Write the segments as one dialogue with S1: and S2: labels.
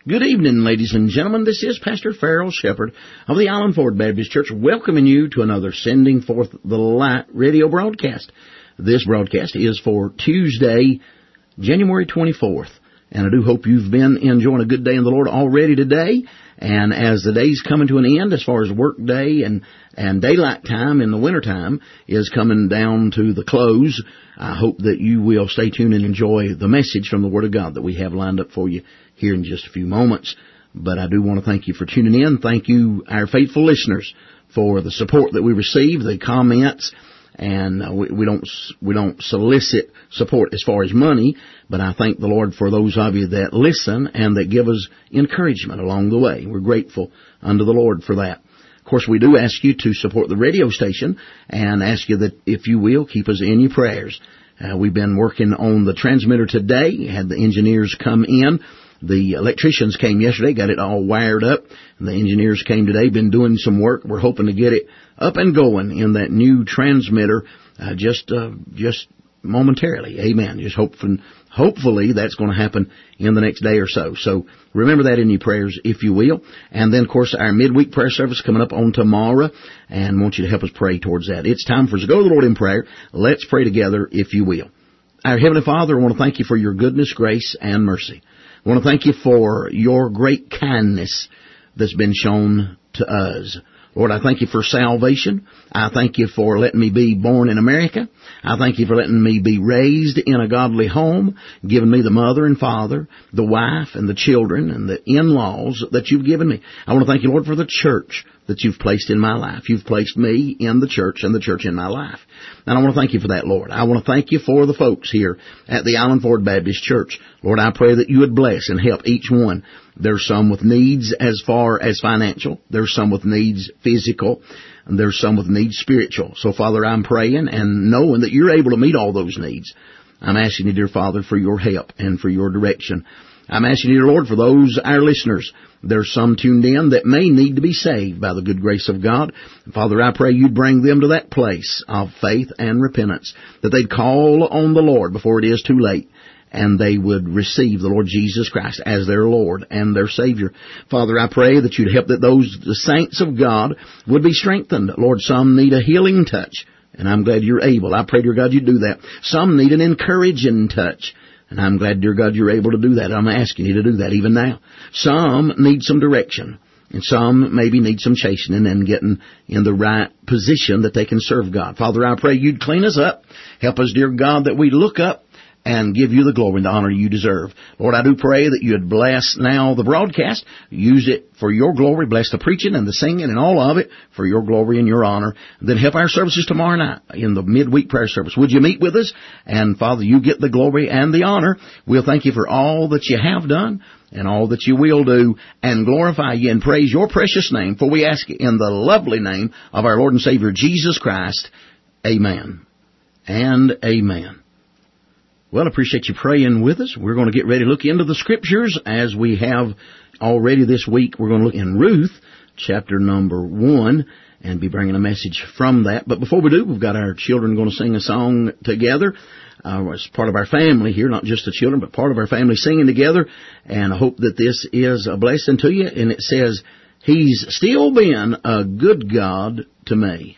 S1: Good evening, ladies and gentlemen. This is Pastor Farrell Shepherd of the Island Ford Baptist Church, welcoming you to another Sending Forth the Light radio broadcast. This broadcast is for Tuesday, January 24th, and I do hope you've been enjoying a good day in the Lord already today. And as the day's coming to an end, as far as work day and daylight time in the wintertime is coming down to the close, I hope that you will stay tuned and enjoy the message from the Word of God that we have lined up for you here in just a few moments. But I do want to thank you for tuning in. Thank you, our faithful listeners, for the support that we receive, the comments, and we don't solicit support as far as money, but I thank the Lord for those of you that listen and that give us encouragement along the way. We're grateful unto the Lord for that. Of course, we do ask you to support the radio station and ask you that, if you will, keep us in your prayers. We've been working on the transmitter today, had the engineers come in. The electricians came yesterday, got it all wired up, and the engineers came today, been doing some work. We're hoping to get it up and going in that new transmitter just momentarily. Amen. Just hopefully that's going to happen in the next day or so. So remember that in your prayers, if you will. And then, of course, our midweek prayer service coming up on tomorrow, and I want you to help us pray towards that. It's time for us to go to the Lord in prayer. Let's pray together, if you will. Our Heavenly Father, I want to thank you for your goodness, grace, and mercy. I want to thank you for your great kindness that's been shown to us. Lord, I thank you for salvation. I thank you for letting me be born in America. I thank you for letting me be raised in a godly home, giving me the mother and father, the wife and the children and the in-laws that you've given me. I want to thank you, Lord, for the church that you've placed in my life. You've placed me in the church and the church in my life. And I want to thank you for that, Lord. I want to thank you for the folks here at the Island Ford Baptist Church. Lord, I pray that you would bless and help each one. There's some with needs as far as financial. There's some with needs physical. And there's some with needs spiritual. So, Father, I'm praying and knowing that you're able to meet all those needs. I'm asking you, dear Father, for your help and for your direction. I'm asking you, dear Lord, for those, our listeners. There's some tuned in that may need to be saved by the good grace of God. Father, I pray you'd bring them to that place of faith and repentance, that they'd call on the Lord before it is too late, and they would receive the Lord Jesus Christ as their Lord and their Savior. Father, I pray that you'd help that the saints of God would be strengthened. Lord, some need a healing touch, and I'm glad you're able. I pray, dear God, you'd do that. Some need an encouraging touch, and I'm glad, dear God, you're able to do that. I'm asking you to do that even now. Some need some direction, and some maybe need some chastening and getting in the right position that they can serve God. Father, I pray you'd clean us up. Help us, dear God, that we look up and give you the glory and the honor you deserve. Lord, I do pray that you'd bless now the broadcast. Use it for your glory. Bless the preaching and the singing and all of it for your glory and your honor. Then help our services tomorrow night in the midweek prayer service. Would you meet with us? And, Father, you get the glory and the honor. We'll thank you for all that you have done and all that you will do, and glorify you and praise your precious name. For we ask in the lovely name of our Lord and Savior, Jesus Christ. Amen and amen. Well, I appreciate you praying with us. We're going to get ready to look into the Scriptures as we have already this week. We're going to look in Ruth, chapter number 1, and be bringing a message from that. But before we do, we've got our children going to sing a song together. It's part of our family here, not just the children, but part of our family singing together. And I hope that this is a blessing to you. And it says, He's still been a good God to me.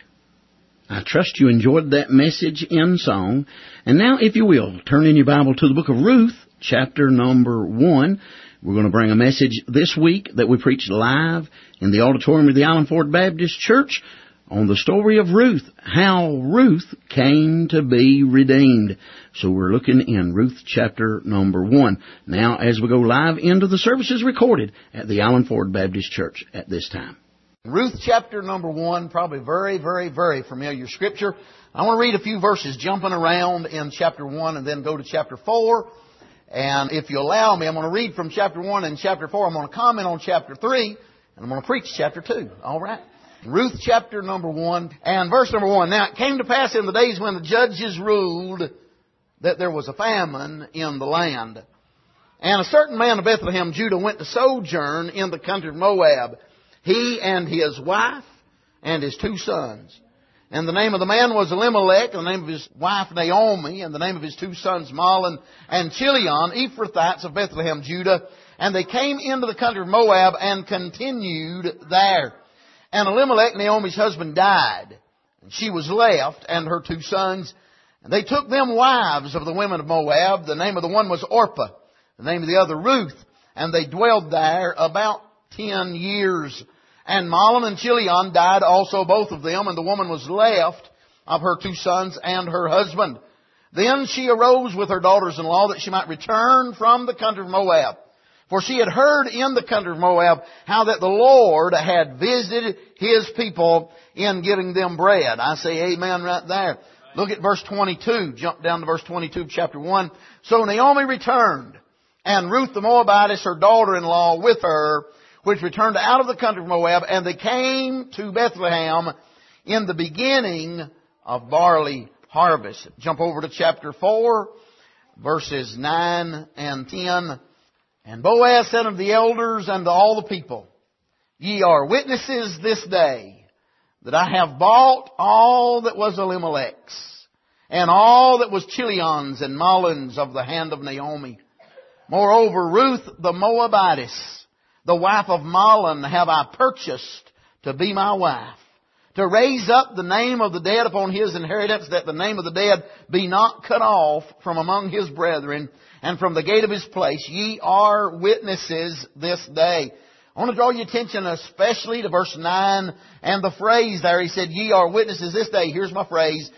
S1: I trust you enjoyed that message in song. And now, if you will, turn in your Bible to the book of Ruth, chapter number 1. We're going to bring a message this week that we preached live in the auditorium of the Island Ford Baptist Church on the story of Ruth, how Ruth came to be redeemed. So we're looking in Ruth chapter number 1. Now, as we go live into the services recorded at the Island Ford Baptist Church at this time. Ruth chapter number 1, probably very, very, very familiar scripture. I want to read a few verses jumping around in chapter 1 and then go to chapter 4. And if you allow me, I'm going to read from chapter 1 and chapter 4. I'm going to comment on chapter 3, and I'm going to preach chapter 2. All right? Ruth chapter number 1 and verse number 1. Now, it came to pass in the days when the judges ruled that there was a famine in the land. And a certain man of Bethlehem, Judah, went to sojourn in the country of Moab, he and his wife and his 2 sons. And the name of the man was Elimelech, and the name of his wife Naomi, and the name of his 2 sons Mahlon and Chilion, Ephrathites of Bethlehem, Judah.
S2: And they came into the country of Moab and continued there. And Elimelech, Naomi's husband, died. And she was left, and her 2 sons. And they took them wives of the women of Moab. The name of the one was Orpah, the name of the other Ruth. And they dwelled there about 10 years. And Mahlon and Chilion died also, both of them, and the woman was left of her 2 sons and her husband. Then she arose with her daughters-in-law that she might return from the country of Moab. For she had heard in the country of Moab how that the Lord had visited His people in giving them bread. I say amen right there. Look at verse 22. Jump down to verse 22 of chapter 1. So Naomi returned, and Ruth the Moabitess, her daughter-in-law, with her, which returned out of the country of Moab, and they came to Bethlehem in the beginning of barley harvest. Jump over to chapter 4, verses 9 and 10. And Boaz said unto the elders and to all the people, Ye are witnesses this day that I have bought all that was Elimelech's, and all that was Chilion's and Mahlon's of the hand of Naomi. Moreover, Ruth the Moabitess, the wife of Mahlon, have I purchased to be my wife, to raise up the name of the dead upon his inheritance, that the name of the dead be not cut off from among his brethren, and from the gate of his place. Ye are witnesses this day. I want to draw your attention especially to verse 9 and the phrase there. He said, Ye are witnesses this day. Here's my phrase.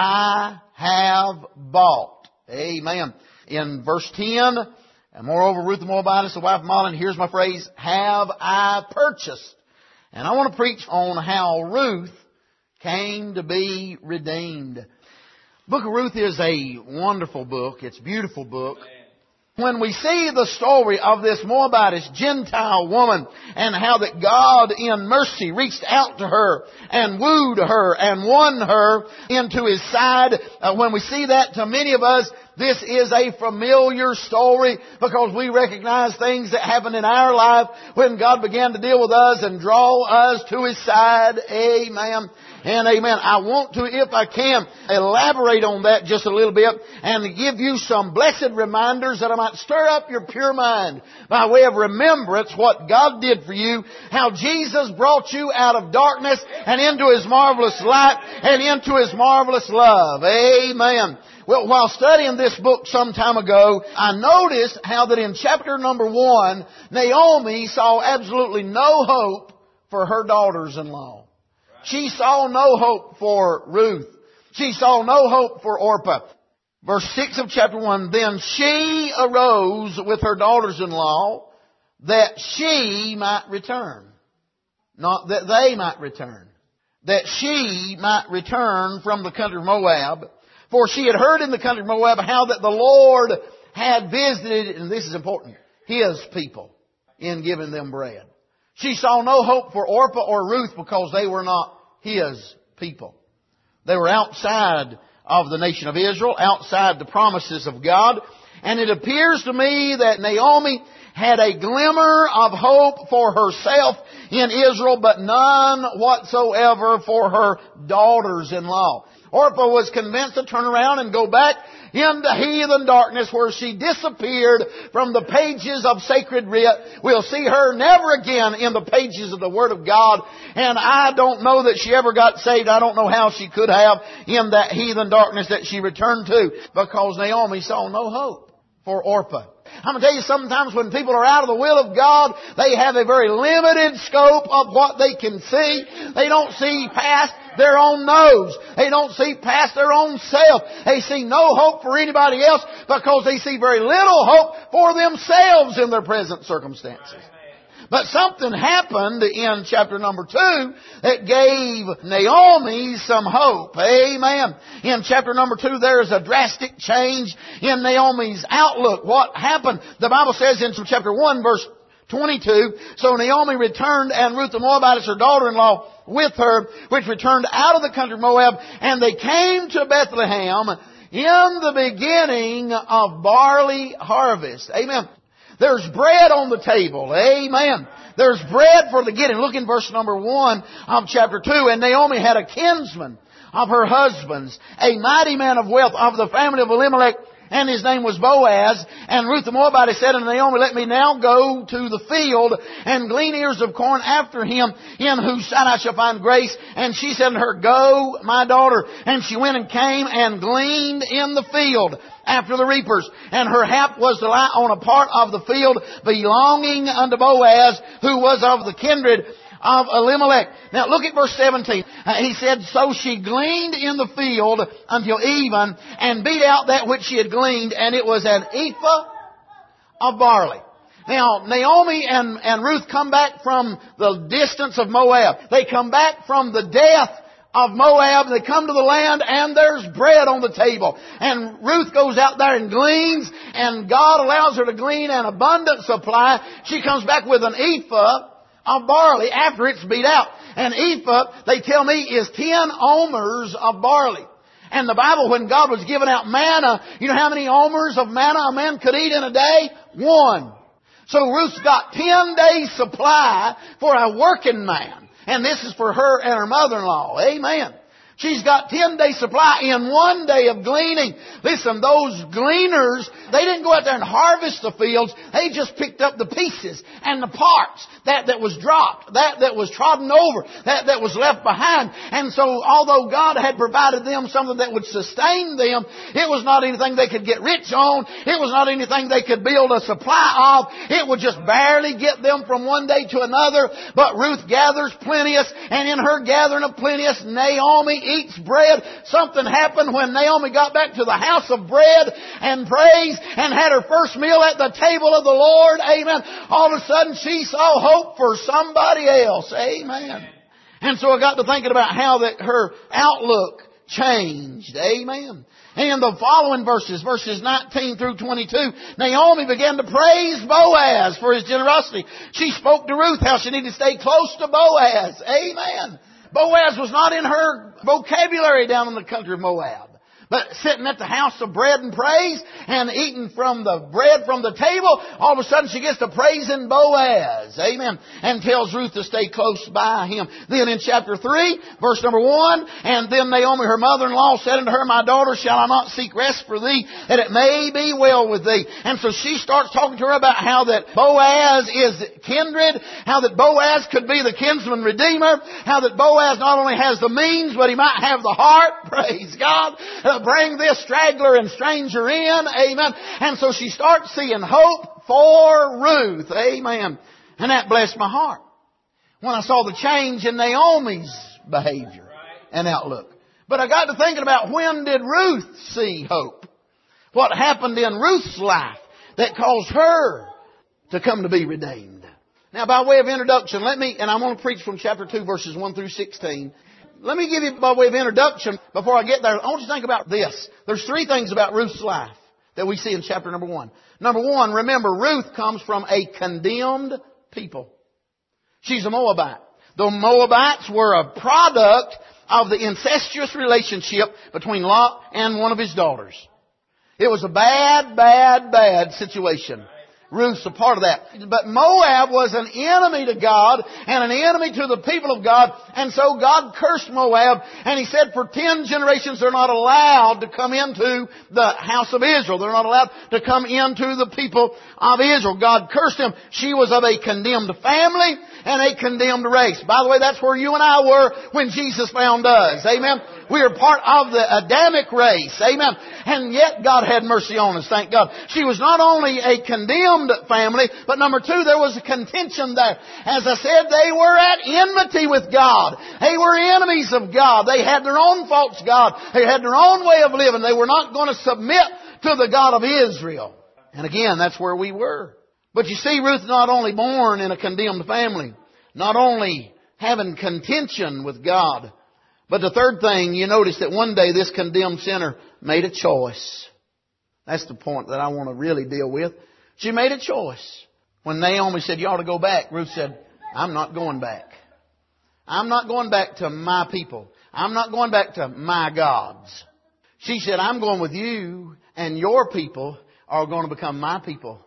S2: I have bought. Amen. In verse 10, and moreover, Ruth the Moabitess, the wife of Mahlon, here's my phrase, have I purchased. And I want to preach on how Ruth came to be redeemed. Book of Ruth is a wonderful book. It's a beautiful book. When we see the story of this Moabitess Gentile woman and how that God in mercy reached out to her and wooed her and won her into His side, when we see that, to many of us, this is a familiar story because we recognize things that happened in our life when God began to deal with us and draw us to His side. Amen and amen. I want to, if I can, elaborate on that just a little bit and give you some blessed reminders that I might stir up your pure mind by way of remembrance what God did for you, how Jesus brought you out of darkness and into His marvelous light and into His marvelous love. Amen. Well, while studying this book some time ago, I noticed how that in chapter number 1, Naomi saw absolutely no hope for her daughters-in-law. She saw no hope for Ruth. She saw no hope for Orpah. Verse 6 of chapter 1, Then she arose with her daughters-in-law that she might return. Not that they might return. That she might return from the country of Moab. For she had heard in the country of Moab how that the Lord had visited, and this is important, His people in giving them bread. She saw no hope for Orpah or Ruth because they were not His people. They were outside of the nation of Israel, outside the promises of God. And it appears to me that Naomi had a glimmer of hope for herself in Israel, but none whatsoever for her daughters-in-law. Orpah was convinced to turn around and go back into heathen darkness where she disappeared from the pages of sacred writ. We'll see her never again in the pages of the Word of God. And I don't know that she ever got saved. I don't know how she could have in that heathen darkness that she returned to, because Naomi saw no hope for Orpah. I'm going to tell you, sometimes when people are out of the will of God, they have a very limited scope of what they can see. They don't see past their own nose. They don't see past their own self. They see no hope for anybody else because they see very little hope for themselves in their present circumstances. But something happened in chapter number 2 that gave Naomi some hope. Amen. In chapter number 2, there is a drastic change in Naomi's outlook. What happened? The Bible says in chapter 1, verse 22, So Naomi returned, and Ruth the Moabitess, her daughter-in-law, with her, which returned out of the country of Moab, and they came to Bethlehem in the beginning of barley harvest. Amen. There's bread on the table. Amen. There's bread for the getting. Look in verse number 1 of chapter 2. And Naomi had a kinsman of her husband's, a mighty man of wealth of the family of Elimelech, and his name was Boaz. And Ruth the Moabitess said unto Naomi, let me now go to the field and glean ears of corn after him, in whose sight I shall find grace. And she said unto her, go, my daughter. And she went and came and gleaned in the field after the reapers. And her hap was to lie on a part of the field belonging unto Boaz, who was of the kindred of Elimelech. Now look at verse 17. He said, so she gleaned in the field until even, and beat out that which she had gleaned, and it was an ephah of barley. Now, Naomi and Ruth come back from the distance of Moab. They come back from the death of Moab. They come to the land, and there's bread on the table. And Ruth goes out there and gleans, and God allows her to glean an abundant supply. She comes back with an ephah of barley after it's beat out. An ephah, they tell me, is 10 omers of barley. And the Bible, when God was giving out manna, you know how many omers of manna a man could eat in a day? 1. So Ruth's got 10 days supply for a working man. And this is for her and her mother-in-law. Amen. She's got 10 days supply in 1 day of gleaning. Listen, those gleaners, they didn't go out there and harvest the fields. They just picked up the pieces and the parts that was dropped, that was trodden over, that was left behind. And so although God had provided them something that would sustain them, it was not anything they could get rich on. It was not anything they could build a supply of. It would just barely get them from one day to another. But Ruth gathers plenteous, and in her gathering of plenteous, Naomi eats bread. Something happened when Naomi got back to the house of bread and praise and had her first meal at the table of the Lord. Amen. All of a sudden she saw hope for somebody else. Amen. And so I got to thinking about how that her outlook changed. Amen. And in the following verses 19 through 22, Naomi began to praise Boaz for his generosity. She spoke to Ruth how she needed to stay close to Boaz. Amen. Boaz was not in her vocabulary down in the country of Moab. But sitting at the house of bread and praise and eating from the bread from the table, all of a sudden she gets to praising Boaz. Amen. And tells Ruth to stay close by him. Then in chapter 3, verse number 1, and then Naomi, her mother-in-law, said unto her, my daughter, shall I not seek rest for thee, that it may be well with thee? And so she starts talking to her about how that Boaz is kindred, how that Boaz could be the kinsman redeemer, how that Boaz not only has the means, but he might have the heart. Praise God. Bring this straggler and stranger in. Amen. And so she starts seeing hope for Ruth. Amen. And that blessed my heart when I saw the change in Naomi's behavior and outlook. But I got to thinking about, when did Ruth see hope? What happened in Ruth's life that caused her to come to be redeemed? Now, by way of introduction, and I'm going to preach from chapter 2, verses 1 through 16. Let me give you, by way of introduction, before I get there, I want you to think about this. There's 3 things about Ruth's life that we see in chapter number 1. Number 1, remember, Ruth comes from a condemned people. She's a Moabite. The Moabites were a product of the incestuous relationship between Lot and one of his daughters. It was a bad situation. Ruth's a part of that. But Moab was an enemy to God and an enemy to the people of God. And so God cursed Moab. And He said for 10 generations they're not allowed to come into the house of Israel. They're not allowed to come into the people of Israel. God cursed them. She was of a condemned family and a condemned race. By the way, that's where you and I were when Jesus found us. Amen. We are part of the Adamic race. Amen. And yet God had mercy on us. Thank God. She was not only a condemned family, but number 2, there was a contention there. As I said, they were at enmity with God. They were enemies of God. They had their own false God. They had their own way of living. They were not going to submit to the God of Israel. And again, that's where we were. But you see, Ruth not only born in a condemned family, not only having contention with God, but the third thing, you notice that one day this condemned sinner made a choice. That's the point that I want to really deal with. She made a choice. When Naomi said, you ought to go back, Ruth said, I'm not going back. I'm not going back to my people. I'm not going back to my gods. She said, I'm going with you, and your people are going to become my people.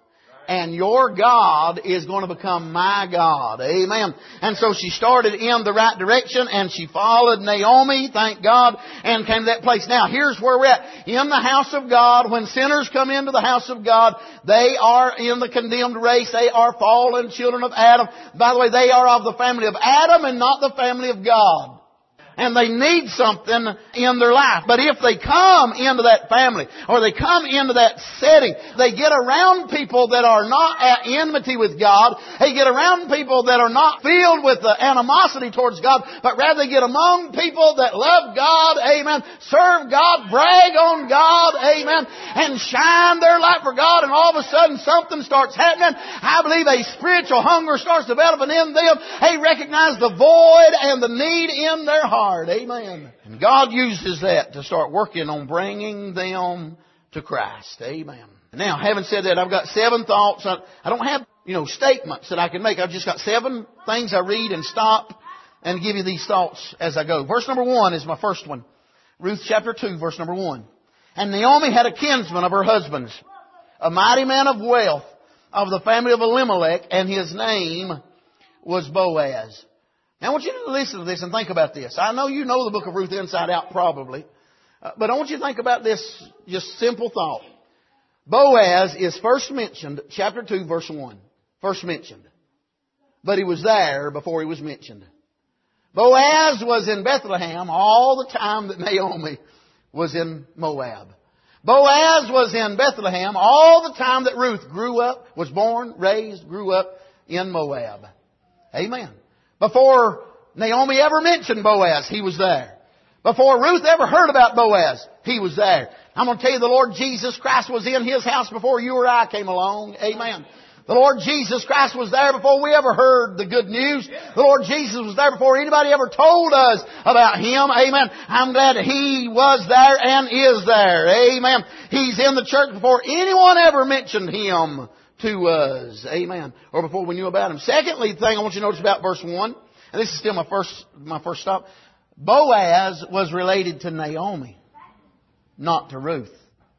S2: and your God is going to become my God. Amen. And so she started in the right direction, and she followed Naomi, thank God, and came to that place. Now, here's where we're at. In the house of God, when sinners come into the house of God, they are in the condemned race. They are fallen children of Adam. By the way, they are of the family of Adam and not the family of God. And they need something in their life. But if they come into that family, or they come into that setting, they get around people that are not at enmity with God. They get around people that are not filled with the animosity towards God, but rather they get among people that love God, amen, serve God, brag on God, amen, and shine their light for God, and all of a sudden something starts happening. I believe a spiritual hunger starts developing in them. They recognize the void and the need in their heart. Amen. And God uses that to start working on bringing them to Christ. Amen. Now, having said that, I've got 7 thoughts. I don't have, statements that I can make. I've just got 7 things I read and stop and give you these thoughts as I go. Verse number 1 is my first one. Ruth chapter 2, verse number 1. And Naomi had a kinsman of her husband's, a mighty man of wealth of the family of Elimelech, and his name was Boaz. Now I want you to listen to this and think about this. I know you know the book of Ruth inside out probably. But I want you to think about this just simple thought. Boaz is first mentioned, chapter 2, verse 1. First mentioned. But he was there before he was mentioned. Boaz was in Bethlehem all the time that Naomi was in Moab. Boaz was in Bethlehem all the time that Ruth grew up, was born, raised, grew up in Moab. Amen. Before Naomi ever mentioned Boaz, he was there. Before Ruth ever heard about Boaz, he was there. I'm going to tell you, the Lord Jesus Christ was in his house before you or I came along. Amen. The Lord Jesus Christ was there before we ever heard the good news. The Lord Jesus was there before anybody ever told us about Him. Amen. I'm glad that He was there and is there. Amen. He's in the church before anyone ever mentioned Him to us. Amen. Or before we knew about Him. Secondly, the thing I want you to notice about verse 1, and this is still my first stop. Boaz was related to Naomi, not to Ruth.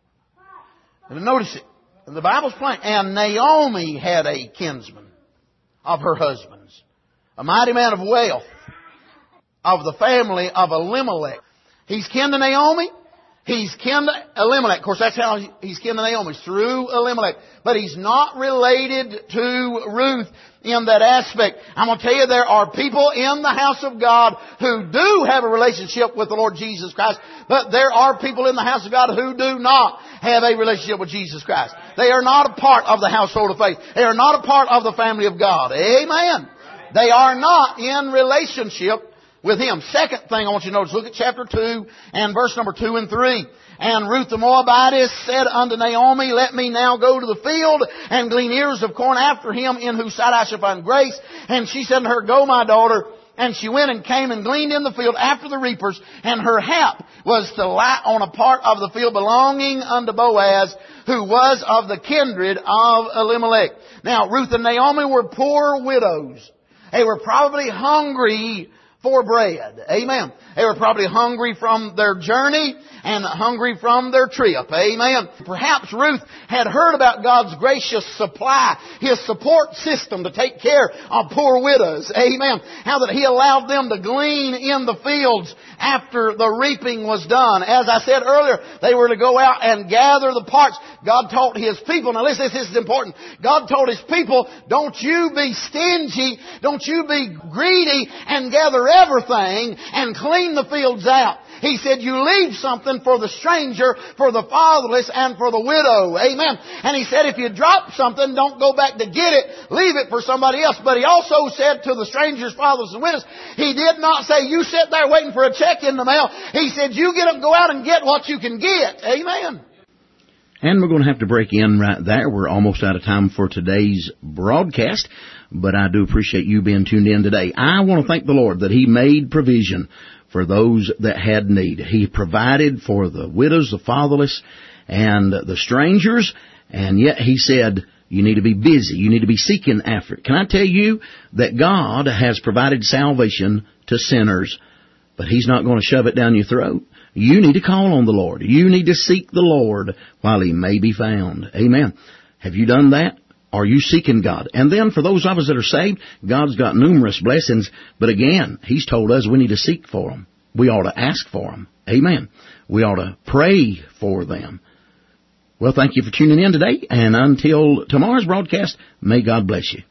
S2: And notice it. The Bible's plain. And Naomi had a kinsman of her husband's, a mighty man of wealth of the family of Elimelech. He's kin to Naomi. He's kin to Elimelech. Of course, that's how he's kin to Naomi, through Elimelech. But he's not related to Ruth in that aspect. I'm going to tell you, there are people in the house of God who do have a relationship with the Lord Jesus Christ, but there are people in the house of God who do not have a relationship with Jesus Christ. They are not a part of the household of faith. They are not a part of the family of God. Amen. They are not in relationship with Him. Second thing I want you to notice, look at chapter 2 and verse number 2 and 3. And Ruth the Moabitess said unto Naomi, Let me now go to the field and glean ears of corn after him, in whose sight I shall find grace. And she said unto her, Go, my daughter. And she went and came and gleaned in the field after the reapers. And her hap was to lie on a part of the field belonging unto Boaz, who was of the kindred of Elimelech. Now, Ruth and Naomi were poor widows. They were probably hungry for bread. Amen. They were probably hungry from their journey and hungry from their trip. Amen. Perhaps Ruth had heard about God's gracious supply, His support system to take care of poor widows. Amen. How that He allowed them to glean in the fields after the reaping was done. As I said earlier, they were to go out and gather the parts. God taught His people, now listen, this is important. God told His people, don't you be stingy, don't you be greedy and gather everything and clean the fields out. He said, you leave something for the stranger, for the fatherless, and for the widow. Amen. And He said, if you drop something, don't go back to get it. Leave it for somebody else. But He also said to the strangers, fatherless, and widows, He did not say, you sit there waiting for a check in the mail. He said, you get up, go out and get what you can get. Amen.
S1: And we're going to have to break in right there. We're almost out of time for today's broadcast, but I do appreciate you being tuned in today. I want to thank the Lord that He made provision for those that had need. He provided for the widows, the fatherless, and the strangers, and yet He said, you need to be busy. You need to be seeking after it. Can I tell you that God has provided salvation to sinners, but He's not going to shove it down your throat. You need to call on the Lord. You need to seek the Lord while He may be found. Amen. Have you done that? Are you seeking God? And then for those of us that are saved, God's got numerous blessings. But again, He's told us we need to seek for them. We ought to ask for them. Amen. We ought to pray for them. Well, thank you for tuning in today. And until tomorrow's broadcast, may God bless you.